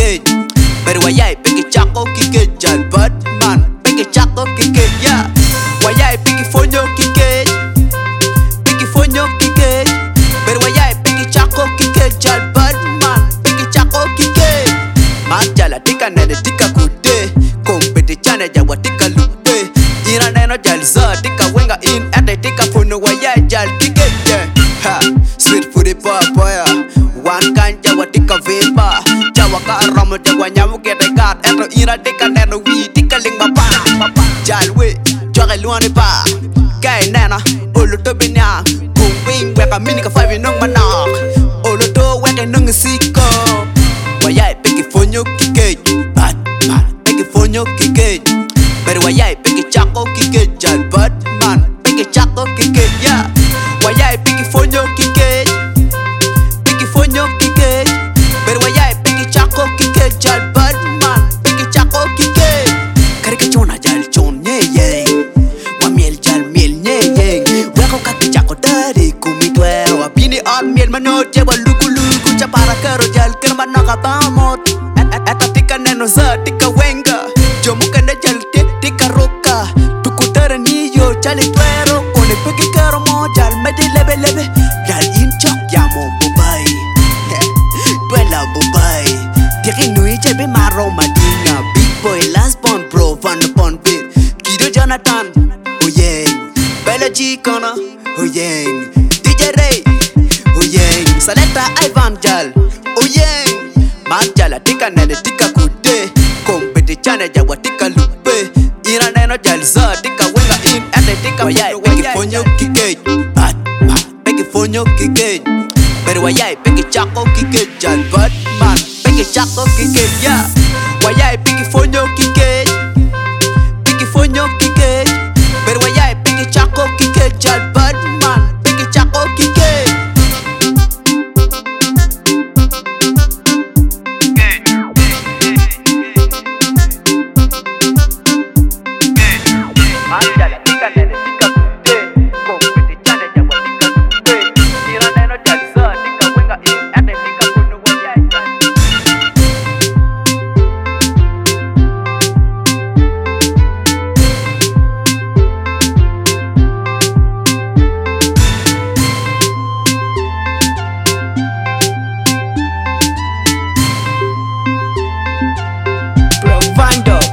kike. Pero wayai peke chako kike jal Batman. Peke chako kike ya. Wayai peke fonyo kike. Peke fonyo kike. Pero wayai peke chako kike jal Batman. Peke chako kike. Majala tika nene tika kude. Kompete chane jawa tika lupe. Ira neno jal za tika wenga in ate tika fono wayai jal kike yeah. Ha, sweet foodie papaya. One kind jawa tika vimba. Jawa ka aroma jawa nyamu kete kat. Eto ira tika neno wi tika ling bapa. Jalwe, joge luane pa. Kay nena, olo to binya. Kung wing weka mini ka five nung manak. Olo to weka nung siko. Wayai peke fonyo kike. Batman, peke fonyo kike. Pero wayai peke chako kike jal Batman. Peke chako kike ya. Wayai peke fonyo kike. Peke fonyo kike. Pero wayai peke chako kike jal Batman. Peke chako kike. Karika chona jal chon nye ye. Wa miel jal miel nye ye. Weko kati chako dari kumitwero. Wa bini on miel manot ye wa luku luku. Chapara kero jal kerma nakabamot. Eta tika neno za tika wenga. Jomu kende jal tika roka. Tukutara niyo chali twero. Kone peke kero mo jal mede lebe lebe. Jal inchok yamo bubai. Twela bubai. Tiki nui chebe maro madinga. Big boy last born bro van upon beat. Kido Jonathan, oh yeah. Bella G Kona, oh yeah. DJ Ray, oh yeah. Selecta Ivan Jal, oh yeah. Majala tika nene tika kude. Kompete chane jawa tika lupe. Ira neno jal za tika wenga in ate tika wayai peke fonyo kike. Batman, peke fonyo kike. Pero wayai peke chako kike jal Batman. Peke chako kike ya. Wayai peke fonyo kike. Peke fonyo kike. Pero wayai peke chako kike jal Batman. Peke chako kike. Majala tika nene tika kude. Kompete chane jawa tika kude. Ira neno jal za tika wenga in ate tika fono wayai jal. Provider.